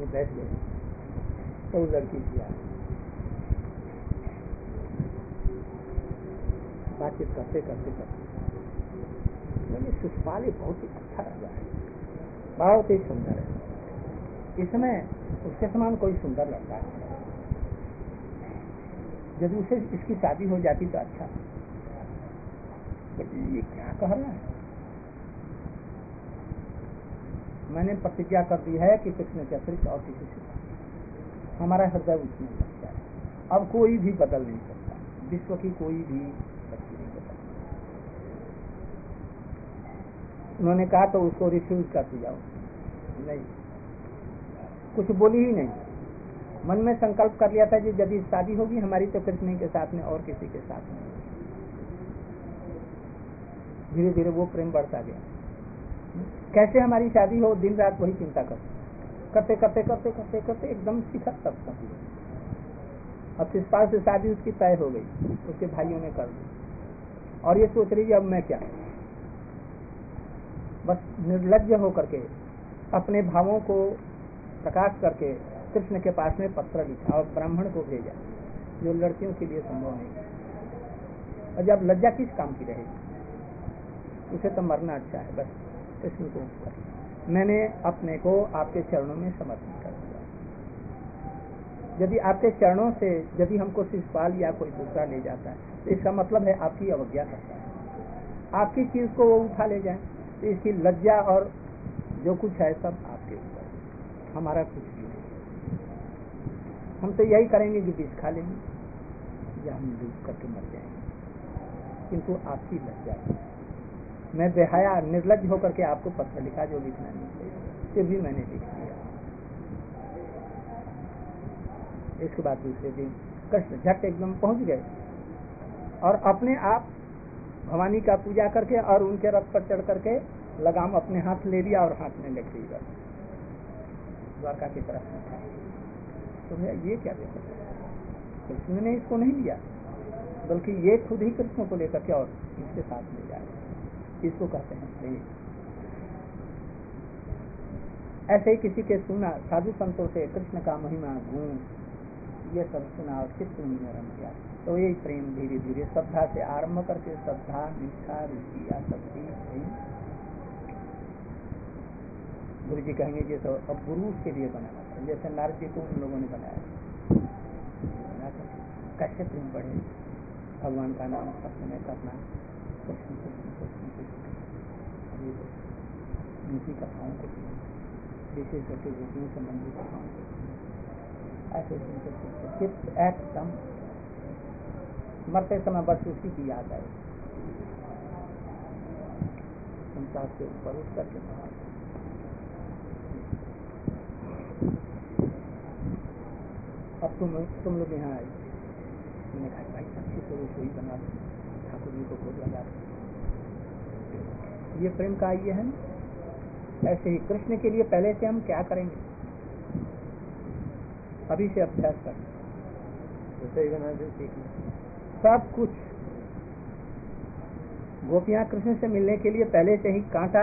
आदमी बैठ गए तो वो लड़की किया बातचीत करते करते शिशुपाल बहुत ही अच्छा राजा है, बहुत ही सुंदर है, इसमें उसके समान कोई सुंदर लड़का है, यदि उसे इसकी शादी हो जाती तो अच्छा। ये क्या कह रहा है? मैंने प्रतिज्ञा कर दी है कि कृष्ण के अतिरिक्त और किसी से हमारा हृदय उसमें लगता है, अब कोई भी बदल नहीं सकता, विश्व की कोई भी शक्ति नहीं बदल। उन्होंने कहा तो उसको रिफ्यूज कर दिया, नहीं कुछ बोली ही नहीं, मन में संकल्प कर लिया था कि यदि शादी होगी हमारी तो कृष्ण के साथ में और किसी के साथ नहीं। धीरे धीरे वो प्रेम बढ़ता गया, कैसे हमारी शादी हो दिन रात वही चिंता करते करते करते करते करते एकदम शिखर तक पहुंच गए। अब शिशुपाल से शादी उसकी तय हो गई, उसके भाइयों ने कर दी, और ये सोच रही है अब मैं क्या, बस निर्लज्ज होकर के अपने भावों को प्रकाश करके कृष्ण के पास में पत्र लिखा और ब्राह्मण को भेजा, जो लड़कियों के लिए संभव नहीं। और जब लज्जा किस काम की रहेगी, उसे तो मरना अच्छा है, बस कृष्ण को मैंने अपने को आपके चरणों में समर्पित कर दिया। यदि आपके चरणों से यदि हमको शिशुपाल या कोई दूसरा ले जाता है तो इसका मतलब है आपकी अवज्ञा करता है, आपकी चीज को वो उठा ले जाए तो इसकी लज्जा और जो कुछ है सब आपके ऊपर, हमारा कुछ भी नहीं। हम तो यही करेंगे कि विष खा लेंगे या हम डूब करके मर जाएंगे, किंतु आपकी लज्जा, मैं बेहया निर्लज्ज होकर के आपको पत्र लिखा जो लिखना नहीं चाहिए, फिर भी मैंने लिख दिया। इसके बाद दूसरे दिन कृष्ण झट एकदम पहुंच गए और अपने आप भवानी का पूजा करके और उनके रथ पर चढ़ करके लगाम अपने हाथ ले लिया और हाथ में लेकर द्वारका की तरफ में था। तो भैया ये क्या देखो, कृष्ण ने इसको नहीं लिया, बल्कि ये खुद ही कृष्ण को लेकर के और इसके साथ ले जाए, इसको कहते हैं प्रेम। ऐसे ही किसी के सुना साधु संतों से कृष्ण का महिमा गुण ये सब सुना और चित्त में रम गया, तो यही प्रेम धीरे धीरे श्रद्धा से आरंभ करके श्रद्धा, निष्ठा, रुचि, आसक्ति, प्रेम। गुरु जी कहेंगे जैसे अब गुरु उसके लिए बनाना था, जैसे नारद जी को उन लोगों ने बनाया, कैसे प्रेम बढ़े, भगवान का नाम सब समय करना, कृष्ण कृष्ण कृष्ण कृष्ण, उनकी कथाओं को विशेष करके गोपियों संबंधी कथाओं को ऐसे सुनते सुनते चित्त एकदम मरते समय बस उसी की याद आए, संसार के ऊपर उठ करके अब तुम लोग यहाँ आए, मैंने कहा भाई अच्छी से रसोई बना दो, ठाकुर जी को भोग लगा दो, ये प्रेम का ये है ना। ऐसे ही कृष्ण के लिए पहले से हम क्या करेंगे, अभी से अभ्यास करना, रसोई बना दो, सब कुछ। गोपियां कृष्ण से मिलने के लिए पहले से ही कांटा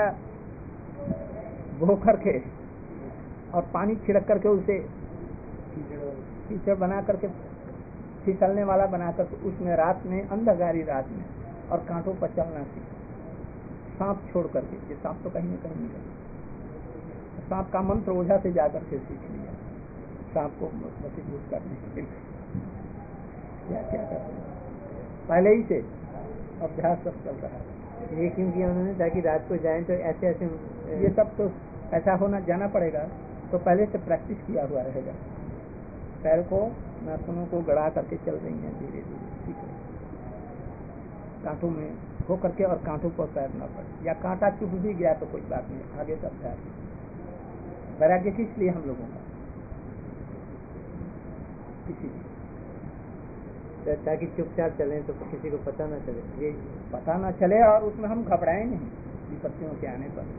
बो करके और पानी छिड़क करके उसे कीचड़ बना करके फिसलने वाला बना करके उसमें रात में अंधकारी रात में और कांटों पर चलना सीखा, सांप छोड़ करके, ये सांप तो कहीं न कहीं मिलेगा, सांप का मंत्र ओझा से जाकर के सीख लिया, सांप को मजबूत करने के लिए क्या क्या करते हैं, पहले ही से अभ्यास सब चल रहा है। ये क्यों किया उन्होंने, ताकि रात को जाएं तो ऐसे ऐसे ये सब तो ऐसा होना जाना पड़ेगा, तो पहले से प्रैक्टिस किया हुआ रहेगा। पैर को नाखूनों को गड़ा करके चल रही हैं, धीरे धीरे सीख रही, कांटों में हो करके और कांटों पर पैर न पड़े, या कांटा चुभ भी गया तो कोई बात नहीं, आगे का अभ्यास। वैराग्य किस लिए हम लोगों का, किसी ताकि चुपचाप चले तो किसी को पता न चले, ये पता न चले और उसमें हम घबराएं नहीं विपत्तियों के आने पर।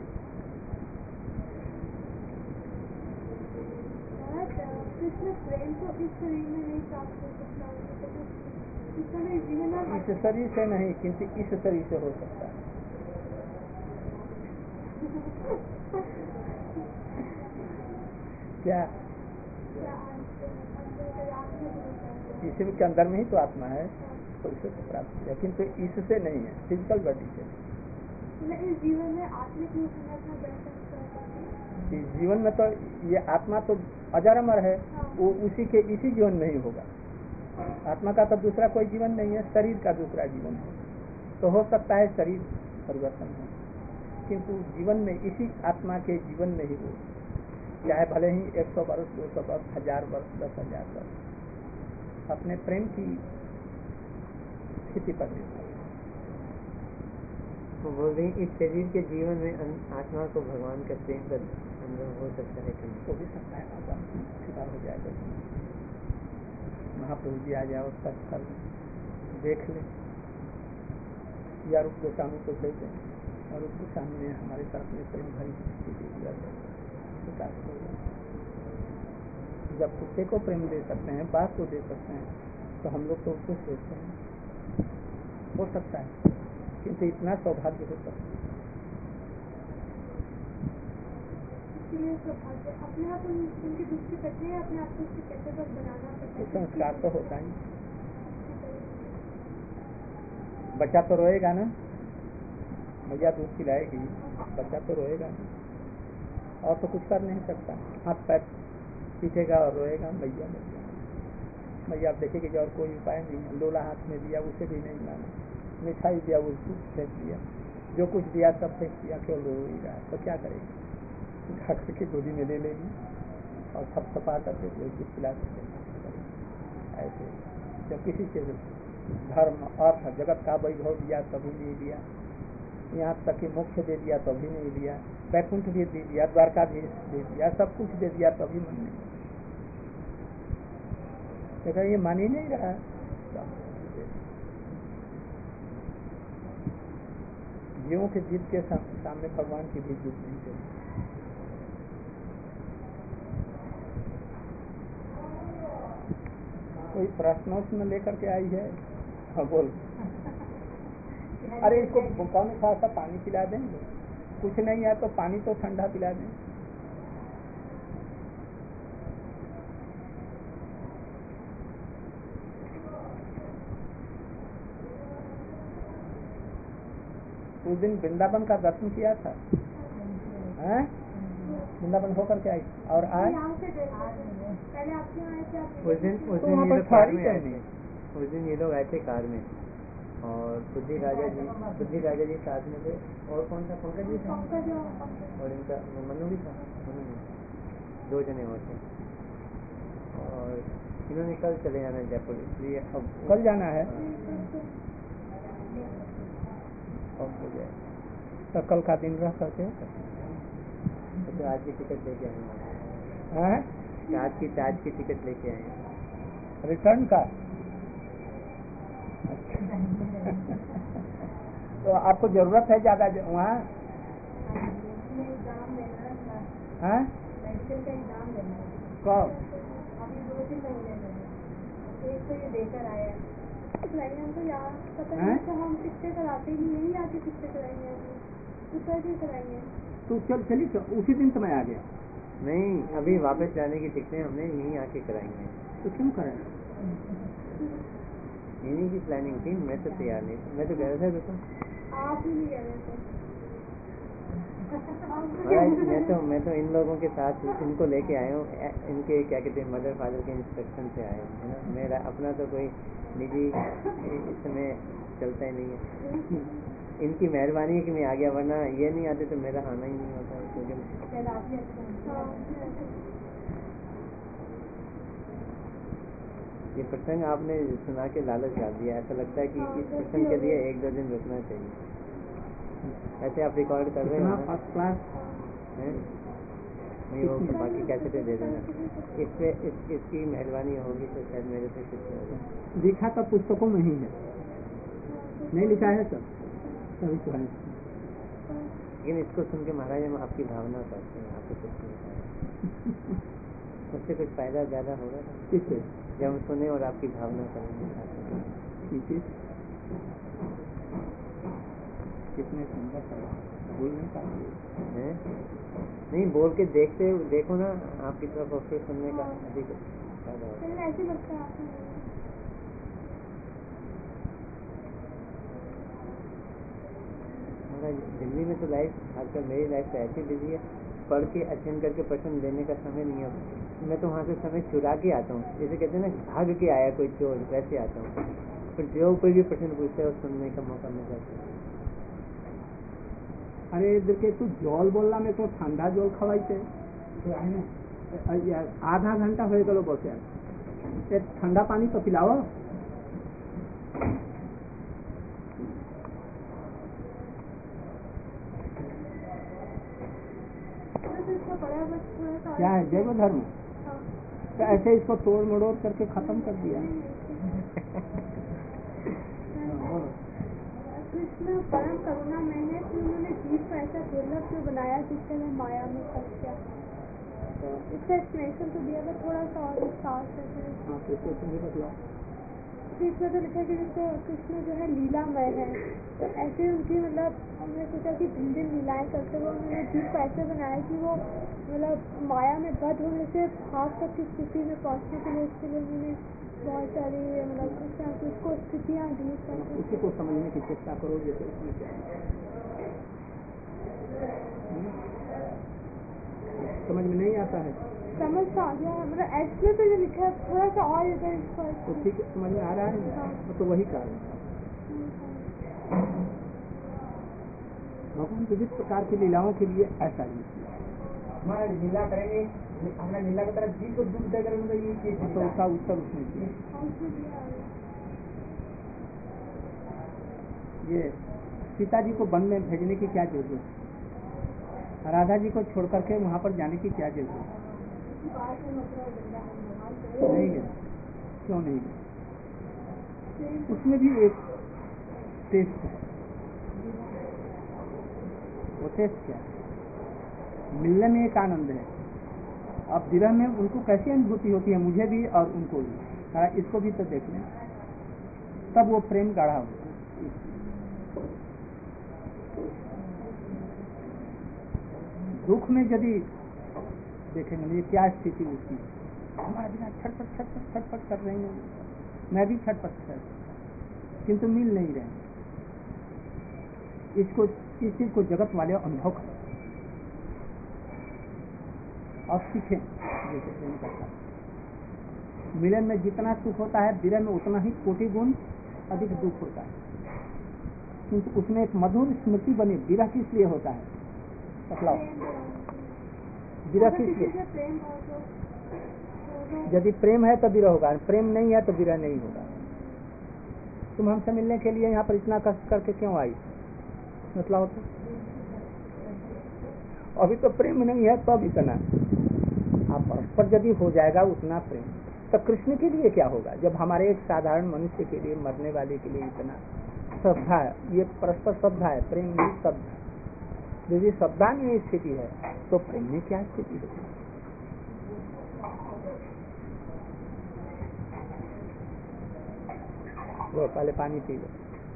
कृष्ण प्रेम तो इस शरीर में नहीं प्राप्त हो सकता, इस शरीर से नहीं, किंतु इस शरीर से हो सकता है। क्या इसी के अंदर में ही तो आत्मा है, तो उसे तो प्राप्त है, किंतु इससे नहीं है, फिजिकल बॉडी से। इस जीवन में आत्मिक रूप में अपना दर्शन कर सकते हैं। इस जीवन में तो ये आत्मा तो अजर अमर है, वो इसी जीवन में ही होगा। आत्मा का तो दूसरा कोई जीवन नहीं है, शरीर का दूसरा जीवन है। तो हो सकता है शरीर परिवर्तन हो, किंतु जीवन में इसी आत्मा के जीवन में ही हो, चाहे भले ही 100 वर्ष, 200 वर्ष, 1000 वर्ष, 10,000 वर्ष, अपने प्रेम की स्थिति पर निर्भर। वो बोल रही इस शरीर के जीवन में आत्मा को भगवान का प्रेम का अनुभव हो सकता है कि हो भी सकता है, भगवान स्वीकार हो जाएगा। महाप्रभु जी आ जाओ, सब कर देख ले, या रूप गोस्वामी को भेज दें, और रूप गोस्वामी ने हमारे तरफ में प्रेम भरी स्थिति स्वीकार हो गया। जब कुत्ते को प्रेम दे सकते हैं, बाघ को दे सकते हैं, तो हम लोग तो उसको सोचते हैं। हो सकता है, किंतु इतना सौभाग्य हो सकता है। अपने आप उनकी दृष्टि करते हैं, अपने आप को उसके कैसे तक बनाना पड़ता है। संस्कार तो होता ही। बच्चा तो रोएगा ना, मैया दूध पिलाएगी, बच्चा तो रोएगा ना, और तो कुछ कर नहीं सकता। हाथ पैर पीटेगा और रोएगा, मैया मैया आप देखेगी कि और कोई उपाय नहीं है। लोला हाथ में दिया, उसे भी नहीं माना, मिठाई दिया, उसको फेंक दिया, जो कुछ दिया सब फेंक दिया, केवल रो ही रहा, तो क्या करेगी? खा करके गोदी में ले लेगी और थपथपा करके दूध पिला सकते। ऐसे जब किसी से धर्म, अर्थ, जगत का वैभव दिया तभी नहीं दिया, यहाँ तक कि मोक्ष दे दिया तभी नहीं दिया, वैकुंठ भी दे दिया, द्वारका भी दे दिया, सब कुछ दे दिया तभी मन नहीं। लेकिन ये मान ही नहीं रहा है। जीवों के जीत के सामने भगवान की भी जीत नहीं चली। कोई प्रश्नोत्तर लेकर के आई है? हाँ बोल। अरे इसको कौन थोड़ा सा पानी पिला देंगे? कुछ नहीं है तो पानी तो ठंडा पिला दें। उस दिन वृंदावन का दर्शन किया था, हैं? वृंदावन होकर के आई और आज पहले आपके यहाँ आए थे। उस दिन ये लोग कार में आए थे। उस दिन ये लोग आए थे कार में, और बुद्धि राजा जी साथ में थे, और कौन सा पंकज जी था, और इनका मनु भी था, दो जने और थे। और इन्होंने कल चले जाना है जयपुर, इसलिए अब कल जाना है। हो जाए तो कल का दिन रह करके तो आज की टिकट लेके आए हैं, आज की टिकट लेके आए रिटर्न का। तो आपको जरूरत है ज्यादा वहाँ? हैं? कब? अभी 2-3 महीने में एक तो ये देकर आया है। हम तो यहाँ पता नहीं, तो हम कितने कराते ही नहीं, यही आके कितने कराएंगे, तो कैसे कराएंगे? तो चलिए उसी दिन समय आ गया। नहीं, अभी वापस जाने की टिकटें हमने यहीं आके कराएंगे। तो क्यों करें? यहीं की प्लानिंग थी, मैं तो तैयार नहीं, मैं तो कह रहा था देखो आप ही नहीं कह रहे थे। मैं तो इन लोगों के साथ इनको लेके आया हूँ, इनके क्या कहते हैं मदर फादर के इंस्ट्रक्शन से आया हूँ, है ना। मेरा अपना तो कोई निजी इस समय चलता ही नहीं है। इनकी मेहरबानी है कि मैं आ गया, वरना ये नहीं आते तो मेरा आना ही नहीं होता। क्योंकि ये प्रसंग आपने सुना के लालच डाल दिया, ऐसा लगता है कि इस प्रसंग के लिए 1-2 दिन रुकना चाहिए। ऐसे आप रिकॉर्ड कर रहे हो ना, फर्स्ट क्लास नहीं वो बाकी कैसे दे देना। इससे इसकी मेहरबानी होगी तो शायद मेरे से कुछ होगा। लिखा तो पुस्तकों में ही है, नहीं लिखा है सब सभी तो है। लेकिन इसको सुन के महाराज हम आपकी भावना करते हैं, आपको कुछ नहीं है उससे कुछ फायदा ज्यादा होगा किससे? जब हम सुने और आपकी भावना करेंगे। ठीक है। कितने सुंदर चला, भूल नहीं पाएंगे हैं? नहीं, बोल के देखो ना आपकी तरफ, और फिर सुनने का अधिक फायदा होता है। ऐसे लगता है आपको। हमारा दिल्ली में तो लाइफ आजकल, मेरी लाइफ तो ऐसी बिजी है, पढ़ के अध्ययन करके प्रश्न देने का समय नहीं है। मैं तो वहाँ से समय चुरा के आता हूँ, जैसे कहते हैं ना भाग के आया कोई चोर, वैसे आता हूँ। फिर जो कोई भी प्रश्न पूछता है वो सुनने का मौका मिल जाता है। अरे इधर के तू जल बोलना में तो ठंडा जल खवाइते आधा घंटा हो गलो बसे, ठंडा पानी तो पिलाओ। क्या है जैव धर्म? तो ऐसे इसको तोड़ मड़ोड़ करके खत्म कर दिया। कृष्ण परम करुणा में है कि उन्होंने जीव को ऐसा दुर्लभ क्यों बनाया जिससे मैं माया में फंस गया। तो इसका एक्सप्लेनेशन तो दिया था, थोड़ा सा और विस्तार से। हाँ तो नहीं बदलाओ। इसमें तो लिखा कि जैसे कृष्ण जो है लीलामय है, तो ऐसे उनकी मतलब हमने सोचा कि भिन्न भिन्न लीलाएं करते हुए उन्होंने जीव को ऐसे बनाया कि वो मतलब माया में बद्ध होने से भाग तक की स्थिति में पहुंचने के लिए उसके लिए उन्होंने बहुत सारी मतलब उसको स्थितियाँ दी। उसी को समझने की चेष्टा करो, जैसे उसमें क्या समझ में नहीं आता है। समझ तो आ गया है, मतलब एक्चुअली तो जो लिखा है थोड़ा सा और इधर इसको तो ठीक है, समझ में आ रहा है। हाँ। तो वही कारण भगवान विविध प्रकार की लीलाओं के लिए ऐसा ही किया। हमारा लीला करेंगे, हमारा लीला की तरफ जीव को दूर दे करेंगे, ये चीज तो उसका उत्तर उसने दिया। ये सीता जी को वन में भेजने की क्या जरूरत है? राधा जी को छोड़ करके वहाँ पर जाने की क्या जरूरत है? नहीं है, क्यों नहीं है? उसमें भी एक टेस्ट है। वो टेस्ट क्या है? मिलने में एक आनंद है। अब विरह में उनको कैसी अनुभूति होती है, मुझे भी और उनको भी। इसको भी तो देख लें, तब वो प्रेम गाढ़ा होता है। दुख में यदि देखेंगे ये क्या स्थिति उसकी, हमारा बिना छटपट छटपट छटपट कर रहे हैं, मैं भी छटपट कर, किंतु मिल नहीं रहे। इसको, इस चीज को जगत वाले अनुभव करें और सीखें। जैसे प्रेम करता है, मिलन में जितना सुख होता है विरह में उतना ही कोटि गुण अधिक दुख होता है, किंतु उसमें एक मधुर स्मृति बनी। विरह किस लिए होता है बतलाओ? विरह किस लिए? यदि प्रेम है तो विरह होगा, प्रेम नहीं है तो विरह नहीं होगा। तुम हमसे मिलने के लिए यहाँ पर इतना कष्ट करके क्यों आई, मतलब तो अभी तो प्रेम नहीं है, तब इतना आप परस्पर यदि हो जाएगा उतना प्रेम, तो कृष्ण के लिए क्या होगा जब हमारे एक साधारण मनुष्य के लिए, मरने वाले के लिए इतना श्रद्धा है। ये परस्पर श्रद्धा है, प्रेम नहीं श्रद्धा। यदि श्रद्धा में स्थिति है तो प्रेम में क्या स्थिति है? वो पहले पानी पी लो।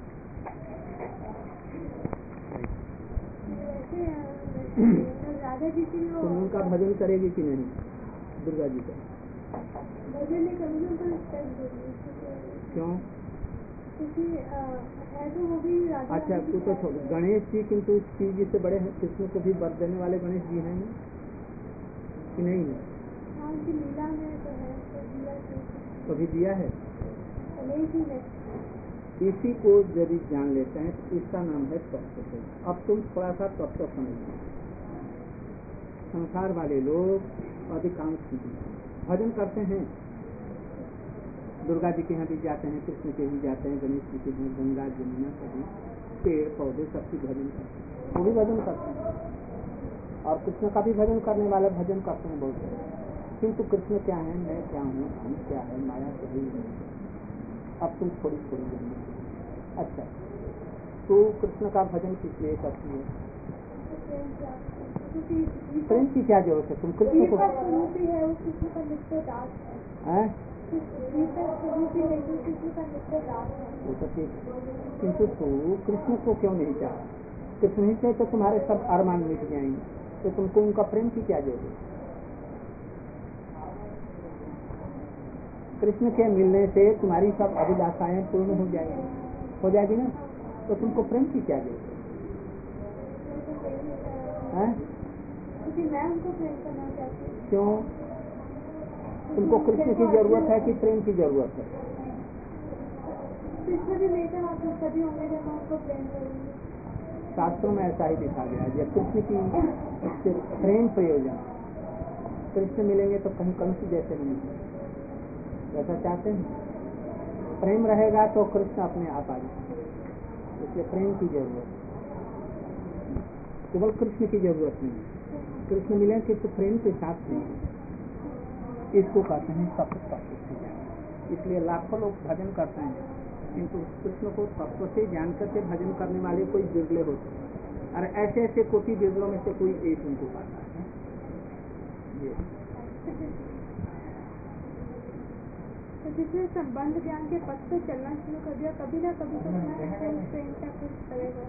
राधा जी की तुम उनका भजन करेगी कि नहीं? दुर्गा जी का भजन नहीं करूँगी, उनको रिस्पेक्ट दूंगी। क्यों? क्योंकि है तो वो भी राधा। अच्छा तू तो छोड़, गणेश जी किंतु शिव जी से बड़े हैं, कृष्ण को भी वर देने वाले गणेश जी हैं कि नहीं है? हाँ, उनकी लीला में तो है, तो भी दिया है। नहीं, इसी को यदि जान लेते हैं तो इसका नाम है तत्व। अब तुम थोड़ा सा तत्व समझो। संसार वाले लोग अधिकांश भजन करते हैं, दुर्गा जी के यहाँ भी जाते हैं, कृष्ण के भी जाते हैं, गणेश जी के हैं, गंगा जमुना सभी पेड़ पौधे सबकी भजन करते हैं, वो भी भजन करते हैं। और कृष्ण का भी भजन करने वाले भजन करते हैं बहुत सारे। किंतु कृष्ण क्या है, मैं क्या हूँ, हम क्या है, माया तो ही नहीं। अब तुम थोड़ी थोड़ी जानना। अच्छा, तो कृष्ण का भजन किस लिए करती है? प्रेम की क्या जरूरत है? तुम कृष्ण को वो तो ठीक है, किंतु तू कृष्ण को क्यों नहीं चाहता? कृष्ण ही से तो तुम्हारे सब अरमान मिट जाएंगे, तो तुमको उनका प्रेम की क्या जरूरत? कृष्ण के मिलने से तुम्हारी सब अभिलाषाएं पूर्ण हो जाएगी ना, तो तुमको प्रेम की क्या जरूरत है? क्योंकि मैं उनको प्रेम करना चाहती हूँ। क्यों? तुमको कृष्ण की जरूरत है कि प्रेम की जरूरत है? कृष्ण भी मेरे हाथ में सभी होंगे जब मैं उनको प्रेम करूंगी। शास्त्रों में ऐसा ही दिखा गया है, कृष्ण की प्रेम प्रयोजन। कृष्ण मिलेंगे तो कहीं कंस जैसे नहीं मिलेंगे, ऐसा चाहते हैं? प्रेम रहेगा तो कृष्ण अपने आप आ जाएंगे, इसलिए प्रेम की जरूरत है, केवल कृष्ण की जरूरत नहीं। कृष्ण मिलेंगे तो प्रेम के साथ नहीं, इसको कहते हैं तत्व तत्व। इसलिए लाखों लोग भजन करते हैं, किंतु कृष्ण को तत्व से जानकर के भजन करने वाले कोई बिरले होते हैं, और ऐसे ऐसे कोटि बिरलों में से कोई एक उनको पाता है। ये तो जिसने संबंध ज्ञान के पथ पे चलना शुरू कर दिया, कभी ना कभी तो प्रेम का कुछ करेगा।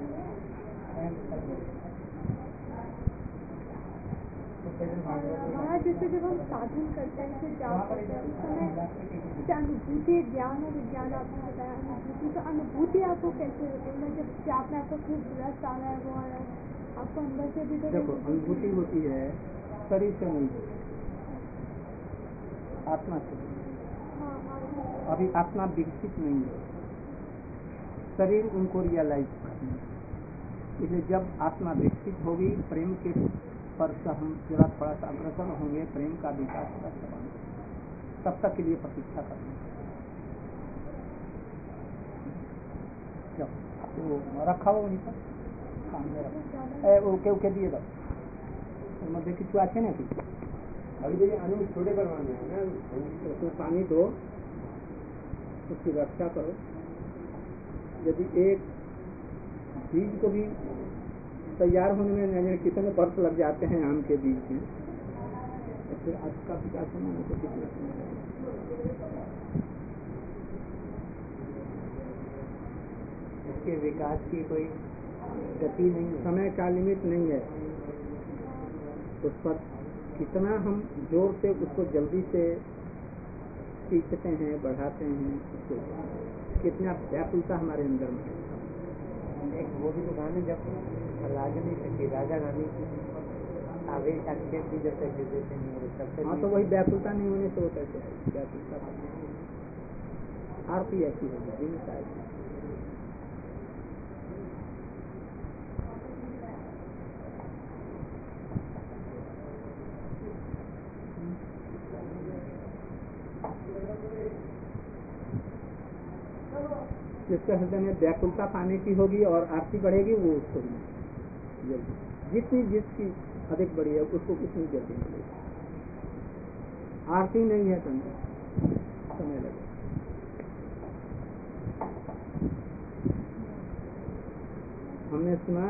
महाराज जैसे जब हम साधन करते हैं, जैसे जाप करते हैं, उस समय अनुभूति, ज्ञान और विज्ञान आपने बताया, अनुभूति, तो अनुभूति आपको कैसे होती है? जब जाप में आपको खूब रस आ रहा है, वो आ रहा है, आपको अंदर से भी तो देखो, अनुभूति होती है शरीर से नहीं होती, आत्मा से। अभी आत्मा विकसित नहीं है, शरीर उनको रियलाइज करती है। इसलिए जब आत्मा विकसित होगी, प्रेम के पर हम जरा थोड़ा सा अग्रसर होंगे, प्रेम का विकास होगा, तब तक के लिए प्रतीक्षा करनी। वो रखा हो वहीं पर सामने रखा, ओके ओके दिए दो मध्य की चुआ है ना कि अभी अनु छोटे करवाने हैं ना, उसमें पानी दो, उसकी रक्षा करो। यदि एक बीज को भी तैयार होने में जाने कितने वर्ष लग जाते हैं आम के बीज में, तो फिर आज का विकास होने में तो कितना समय लगेगा? इसके विकास की कोई गति नहीं है, समय का लिमिट नहीं है। उस पर कितना हम जोर से उसको जल्दी से सीखते हैं, बढ़ाते हैं, उसको कितना व्याकुलता हमारे अंदर में है। एक वो भी तो गाने जब राजनी सकी राजा रानी की आवेश आती थी, जब तक देते नहीं तब तक। हाँ, तो वही व्याकुलता नहीं होने से वो कैसे है? व्याकुलता आरती ऐसी होगी, जिनका ऐसी। जिसके हृदय में व्याकुलता पाने की होगी और आरती बढ़ेगी, वो उसको जिसकी अधिक बड़ी है उसको कितनी जल्दी मिलेगी। आरती नहीं है तो समय लगेगा। हमने सुना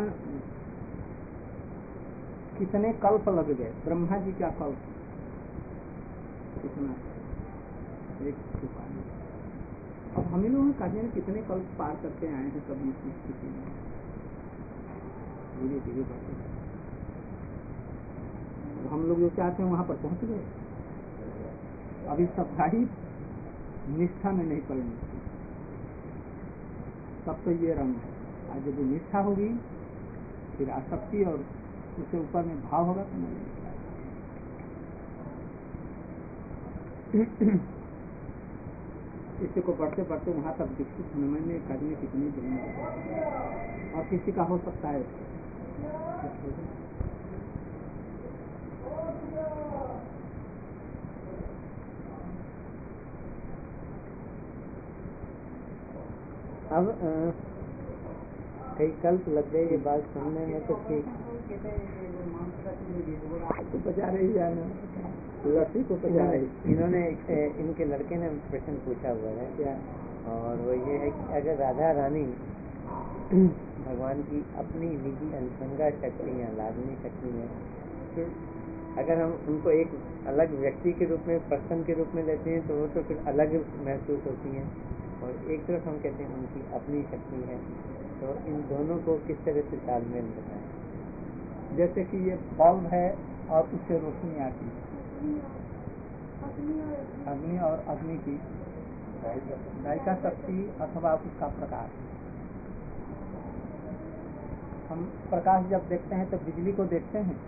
कितने कल्प लग गए, ब्रह्मा जी का कल्प कितना, एक पानी। अब हम ही लोग कहते हैं कितने कल्प पार करके आए हैं कभी इस स्थिति में, धीरे धीरे बढ़ते। हम लोग जो चाहते हैं वहां पर पहुंच गए, अभी सफाई निष्ठा में नहीं पड़नी, तब तो ये रंग है। आज जब निष्ठा होगी, फिर आसक्ति और उससे ऊपर में भाव होगा तो नहीं। इसी को बढ़ते बढ़ते वहां तक विकसित होने में करने कितनी जरूरत, और किसी का हो सकता है। अब कई कल्प लग गए ये बात सुनने में, तो ठीक तो बचा रही जाना, लड़की को बचा रही। इन्होंने इनके लड़के ने प्रश्न पूछा हुआ है क्या, और वो ये है कि अगर राधा रानी भगवान की अपनी निजी अनुसंगा शक्ति है, लादनी शक्ति है, तो अगर हम उनको एक अलग व्यक्ति के रूप में, पर्सन के रूप में लेते हैं, तो वो तो फिर अलग महसूस होती हैं, और एक तरफ हम कहते हैं उनकी अपनी शक्ति है, तो इन दोनों को किस तरह से तालमेल बताएं? जैसे कि ये बल्ब है और उससे रोशनी आती है, अग्नि और अग्नि की दायिका शक्ति अथवा उसका प्रकाश। हम प्रकाश जब देखते हैं तो बिजली को देखते हैं,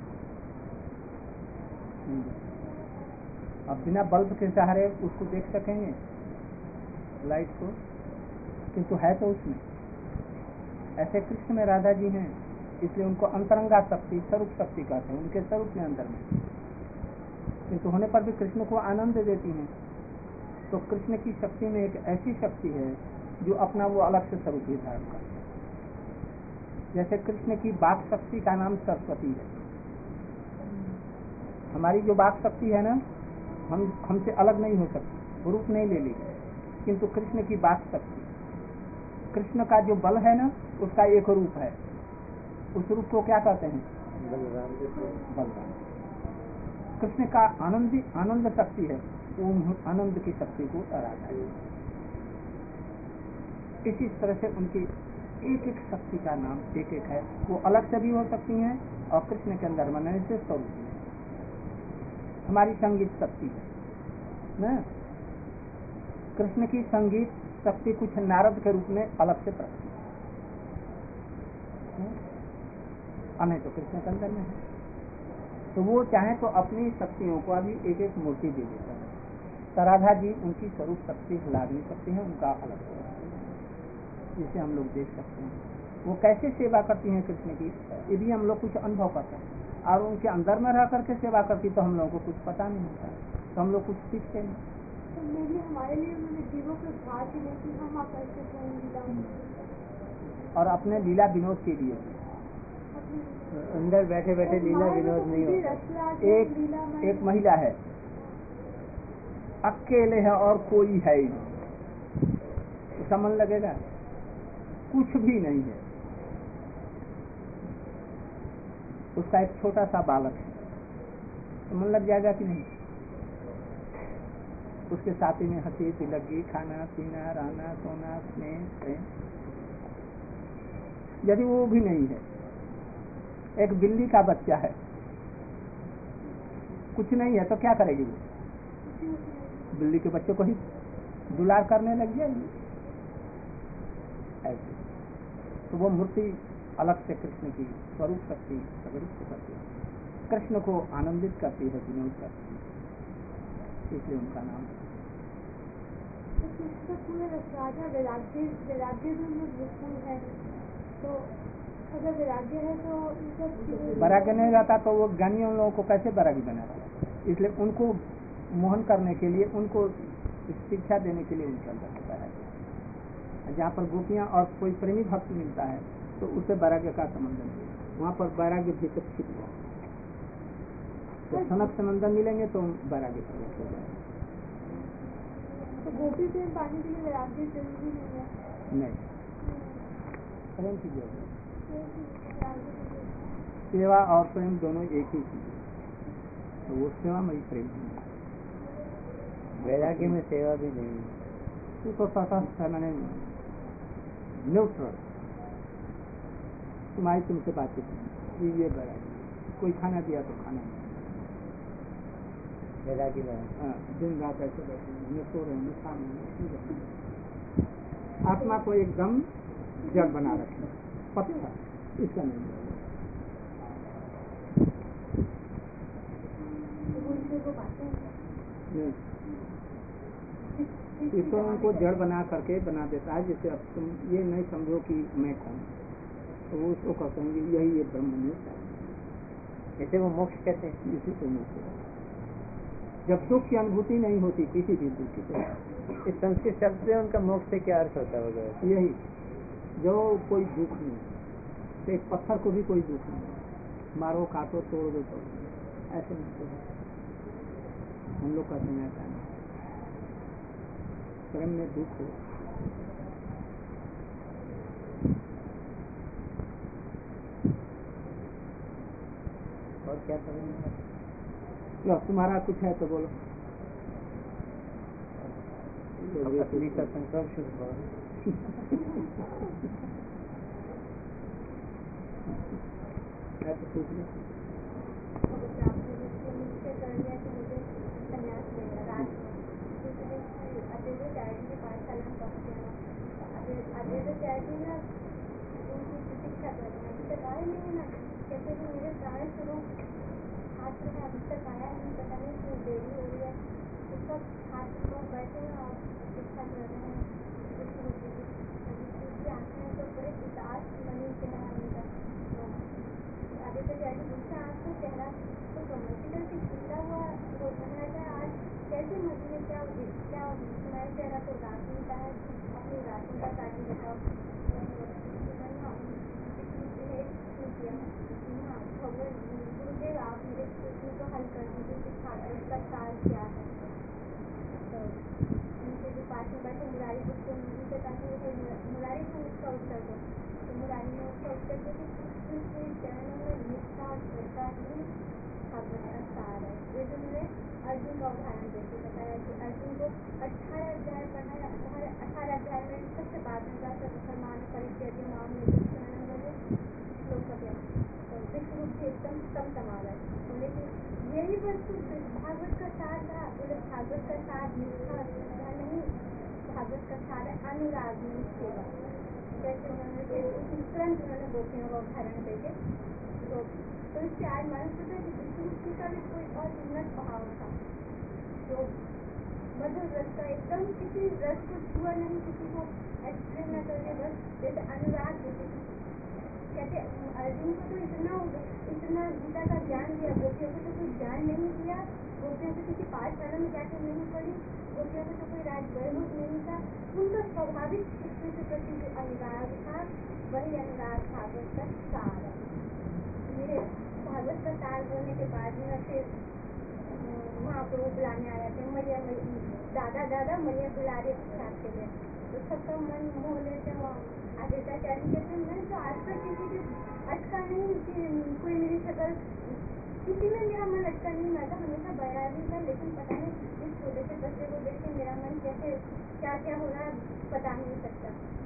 अब बिना बल्ब के सहारे उसको देख सकेंगे लाइट को, किंतु है तो उसमें। ऐसे कृष्ण में राधा जी हैं, इसलिए उनको अंतरंगा शक्ति, स्वरूप शक्ति कहते हैं, उनके स्वरूप में अंदर में, किंतु होने पर भी कृष्ण को आनंद देती हैं। तो कृष्ण की शक्ति में एक ऐसी शक्ति है जो अपना वो अलग से स्वरूप ही धारण करती है। जैसे कृष्ण की वाक शक्ति का नाम सरस्वती है। हमारी जो वाक शक्ति है ना, हमसे अलग नहीं हो सकती, रूप नहीं ले लेगी, किंतु कृष्ण की वाक शक्ति, कृष्ण का जो बल है ना, उसका एक रूप है। उस रूप को क्या कहते हैं? बलराम। कृष्ण का आनंद शक्ति है, आनंद की शक्ति को राधा है। इसी तरह से उनकी एक एक शक्ति का नाम एक एक है, वो अलग से भी हो सकती हैं और कृष्ण के अंदर मनने से स्वरूप है। हमारी संगीत शक्ति है ना, कृष्ण की संगीत शक्ति कुछ नारद के रूप में अलग से प्रकट है, नहीं तो कृष्ण के अंदर में है। तो वो चाहे तो अपनी शक्तियों को अभी एक एक मूर्ति दे देता है। तो राधा जी उनकी स्वरूप शक्ति, लादनी शक्ति है, उनका अलग है, जिसे हम लोग देख सकते हैं। वो कैसे सेवा करती हैं कृष्ण की, ये भी हम लोग कुछ अनुभव करते हैं, और उनके अंदर में रह करके सेवा करती तो हम लोगों को कुछ पता नहीं होता, तो हम लोग कुछ सीखते नहीं। तो मेरी हमारे लिए उन्होंने जीवों के भाग की नहीं, हम आकर्षित हैं और अपने लीला विनोद के लिए अंदर बैठे बैठे लीला विनोद नहीं होता। एक महिला है, अकेले है और कोई है ही नहीं, उसका मन लगेगा? कुछ भी नहीं है। उसका एक छोटा सा बालक है, तो मन लग जाएगा कि नहीं? उसके साथी में हंसी तिलकी, खाना पीना, रहना सोना, स्नेह प्रेम। यदि वो भी नहीं है, एक बिल्ली का बच्चा है, कुछ नहीं है, तो क्या करेगी वो? बिल्ली के बच्चे को ही दुलार करने लग जाएगी। ऐसे तो वो मूर्ति अलग से कृष्ण की स्वरूप शक्ति प्रकट करती है, कृष्ण को आनंदित करती है, विनोद करती है, इसलिए उनका नाम है। तो अगर वैराग्य है तो वैराग्य नहीं रहता तो वो ज्ञानियों लोगों को कैसे वैरागी बनाता? इसलिए उनको मोहन करने के लिए, उनको शिक्षा देने के लिए उनके अंदर होता है। जहाँ पर गोपियाँ और कोई प्रेमी भक्त मिलता है तो उससे वैराग्य का संबंध नहीं, वहाँ पर वैराग्य भीतर छिप जाए। तो सनक संबंध मिलेंगे तो वैराग्य प्रवेश हो जाएगा। तो गोपी प्रेम पाने के लिए वैराग्य जरूरी नहीं है? नहीं, प्रेम की जरूरत। सेवा और प्रेम दोनों एक ही चीज है, तो वो सेवा में ही प्रेम है। वैराग्य में सेवा भी नहीं है, वो तो तटस्थ है, मैंने न्यूट्रल, तुम्हारी तुमसे बातचीत नहीं, ये वैराग्य। कोई खाना दिया तो खाना नहीं, वैराग्य दिन रात ऐसे बैठे हैं, सो रहे हैं, खा रहे हैं, आत्मा को एकदम जड़ बना रखे, पत्थर, इसका नहीं। ईश्वर उनको जड़ बना करके बना देता है। जैसे अब तुम ये नहीं समझो कि मैं कौन, तो वो उसको कहते हैं यही ये ब्रह्म में, इसे वो मोक्ष कहते हैं। इसी को मोक्ष। जब सुख की अनुभूति नहीं होती किसी भी दुख की, इस संस्कृत शब्द से उनका मोक्ष से क्या अर्थ होता होगा? यही, जो कोई दुख नहीं, तो एक पत्थर को भी कोई दुख नहीं, मारो काटो तोड़ दो तो ऐसे नहीं। हम लोग कहते हैं ऐसा नहीं, प्रेम में दुख हो। और क्या समझना? लो तुम्हारा कुछ है तो बोलो। अपनी का संकल्प शुभ हो। है तो पूछ लो। मेरे प्राण स्वरूप हाथ में अभी तक आया नहीं, पता नहीं क्यों देरी हो रही है। तो सब हाथ में बैठे हैं और शिक्षा कर रहे हैं। आंखें तो बड़े उदास मनी चेहरा उनका। आगे से जाके दूसरा आंख में चेहरा तो रोमांटिकल से खिला हुआ है। आज कैसे मजी है, क्या तुम्हारा चेहरा तो उदास मिलता है, अपनी उदासी का कारण बताओ। गुरुदेव आप मेरे प्रश्न को हल कर दीजिए कि भागवत का सार क्या है। तो उनके जो पास में बैठे मुरारी उसको उनसे ताकि मुरारी को उसका उत्तर दो। तो मुरारी ने उसका उत्तर दिया कि कृष्ण के चरणों में निष्ठा और श्रद्धा ही भागवत का सार है। ये जो मैंने अर्जुन का उदाहरण देके बताया कि अर्जुन को 18 अध्याय पढ़ा, 18 अध्याय में सबसे बाद में जाकर मुसलमान परिचय माम में विश्वरूप भी एकदम समा गए। बोले कि यही वस्तु भागवत का सार था। बोले भागवत का सार निष्ठा नहीं, भागवत का सार है अनुराग में सेवा। जैसे उन्होंने तुरंत उन्होंने गोपियों का उदाहरण देके तो इससे आज मालूम पड़ता है कि विष्णु जी का भी कोई बहुत उन्नत भाव था, जो मधुर रस का एकदम किसी रस को छुआ नहीं, किसी को एक्सप्लेन न करके बस जैसे अनुराग देते। कहते अर्जुन को तो इतना गीता का ज्ञान दिया, गोपियों को तो कोई ज्ञान नहीं दिया। गोपियों को किसी पाठशाला में जाके नहीं पढ़ी, गोपियों को तो कोई राजवैभव नहीं था। उनका स्वाभाविक कृष्ण के प्रति जो अनुराग था वही अनुराग भागवत का सार है। ये भागवत का सार बोलने के बाद में फिर महाप्रभु बुलाने आया थे, मैया दादा मैया बुला रहे के लिए। तो सबका मन मोह लेते हो। आदित्याचार्य कहते हैं मैं तो आज तक किसी के अटका नहीं, कोई मेरी शक्ल किसी में मेरा मन अटका नहीं, मैं तो हमेशा बयाली था। लेकिन पता नहीं इस छोटे से बच्चे को देख के मेरा मन कैसे क्या हो रहा है बता नहीं सकता।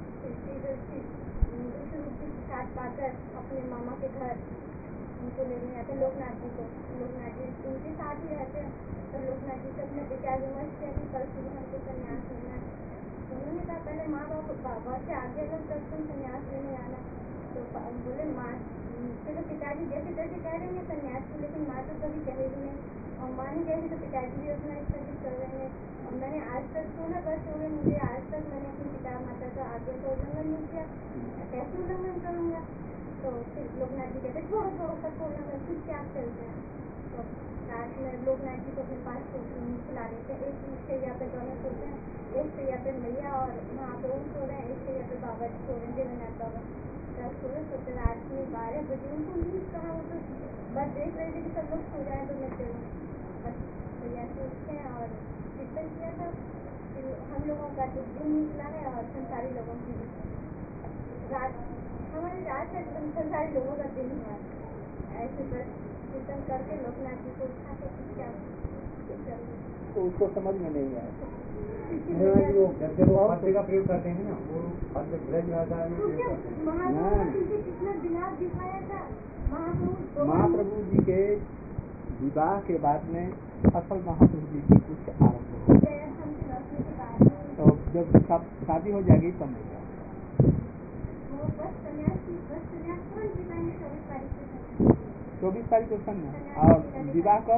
विश्वरूप जी के साथ पाकर अपने मामा के घर उनको लेने आते लोकनाथ जी को। लोकनाथ जी उनके साथ ही रहते हैं। तो लोकनाथ जी सबने विचार विमर्श किया कि कल सुबह हमको संन्यास लेना है। उन्होंने कहा पहले माँ बाबा से आगे अगर तब तुम संन्यास लेने आना। तो बोले माँ तो पिताजी जैसे तैसे कह रहे हैं संन्यास को, लेकिन माँ तो कभी कहेगी नहीं। और माँ नहीं कहेगी तो पिताजी भी अपना स्थगित कर रहे हैं। और मैंने आज तक 16 वर्ष हो गए मुझे, आज तक मैंने अपने पिता माता का आगे का उल्लंघन नहीं किया, कैसे उल्लंघन करूँगा। तो फिर लोकनाथ जी कहते छोड़ो सबको उल्लंघन, चुपचाप चलते हैं। तो रात में लोकनाथ जी को अपने पास बुला लेते हैं। एक शैया पे दोनों सोते हैं, एक शैया पे मैया और महाप्रभु सो रहे हैं, एक शैया पे बाबा जी सो रहे हैं, जगन्नाथ बाबा। सोते रात में 12 बजे उनको नींद कहा, वो तो बस देख रहे थे कि सब लोग सो जाए तो मैं चलूँ। बस भैया से उठते हैं और कीर्तन किया था। फिर हम लोगों का तो दिन निकला है और संसारी लोगों की रात, हमारी रात है संसारी लोगों का दिन हुआ। ऐसे बस कीर्तन करके लोकनाथ जी को उठा के तो उसको समझ में नहीं आया। जब वो भाषा का प्रयोग करते हैं ना, वो ब्रज भाषा में कितना विलाप दिखाया था महाप्रभु जी के विवाह के बाद में असल महाप्रभु जी की कुछ आरंभ हो। तो जब शादी हो जाएगी तब नहीं जाएगी। 24 तारीख को संन्यास और विवाह कब?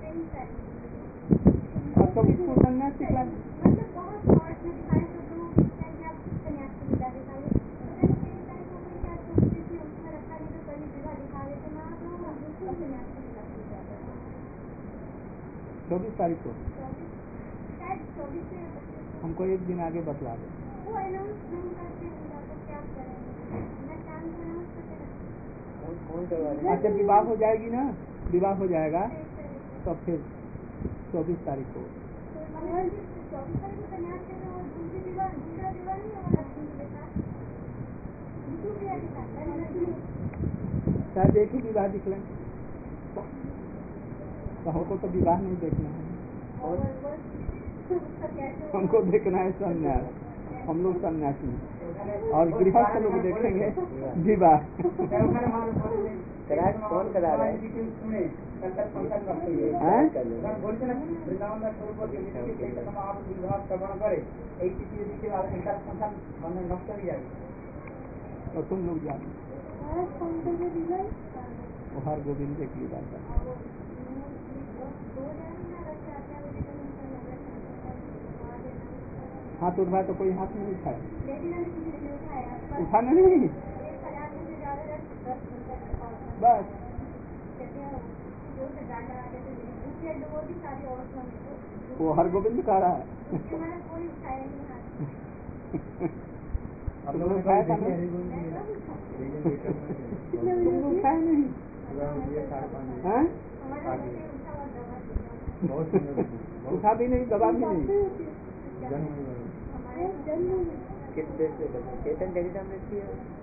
24 को संन्यास दिखला। चौबीस तारीख को हमको एक दिन आगे बतला दो। अच्छा विवाह हो जाएगी ना, विवाह हो जाएगा तो फिर 24 तारीख को शायद एक ही विवाह दिख लें। तो हमको तो विवाह नहीं देखना है, हमको देखना है संन्यास। हम लोग सन्यासी और गृहस्थ लोग देखेंगे विवाह। महाराज कौन करा रहा है? सुने कंकर पंकज करते हैं हैं? बोलते ना वृंदावन में छोड़ बोल के चैतन्य महाप्रभु विवाह श्रवण करे एक चीज के बाद कंकर पंकज बंधन नष्ट हो जाएगा। और तुम लोग जाओ महाराज कौन सा जो लीला है? वो हर गोविंद एक लीला का हाथ उठवाए तो कोई हाथ नहीं उठाया, उठाना नहीं बस। वो हर गोविंद कह रहा है। अब लोग उठाया था नहीं उठाया नहीं हैं? उठा भी नहीं, दबा भी नहीं। किस देश से चेतन चरितमृत की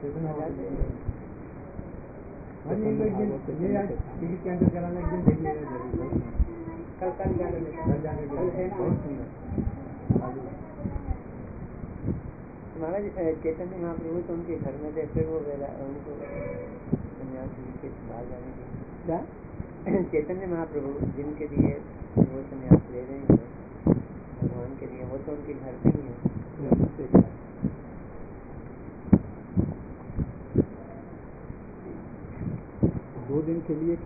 कैंसिल कराने एक दिन देखने कल जाने महाराज चैतन्य महाप्रभु तो उनके घर में थे, फिर वो उनको संन्यास के बाहर जाने की क्या चैतन्य महाप्रभु जिनके लिए वो संन्यास ले रहे हैं भगवान के लिए, वो तो उनके घर पे ही है। 2 दिन के लिए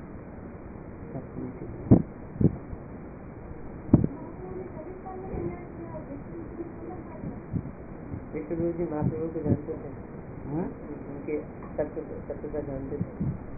विष्णु जी महाप्रभु को जानते थे, उनके तत्व का जानते थे।